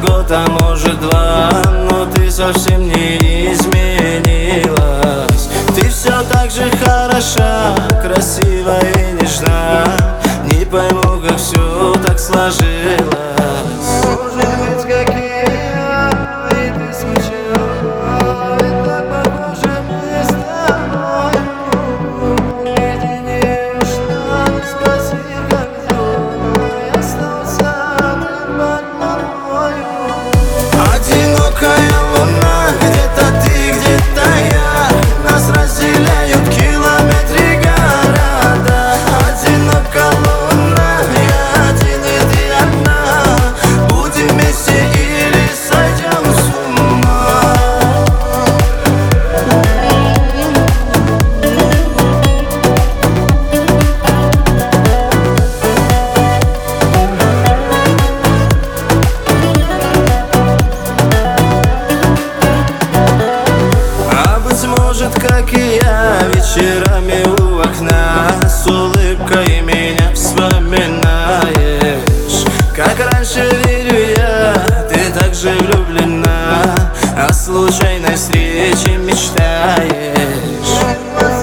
год, а может два, но ты совсем не изменилась. Ты все так же хороша, красива и нежна. Не пойму, как все так сложилось. Может быть, какие и ты скучала, ведь так похожи мы с тобой. Наедине ушла, спроси, как дела, и остался один под тобою. Одинокая луна, где-то ты, где-то я, нас разделяют километры города. Одинока луна, я один и ты одна. Будем вместе или сойдем с ума. А быть может, как и я, вечерами у окна с улыбкой меня вспоминаешь. Как раньше верю я, ты так же влюблена, о случайной встрече мечтаешь.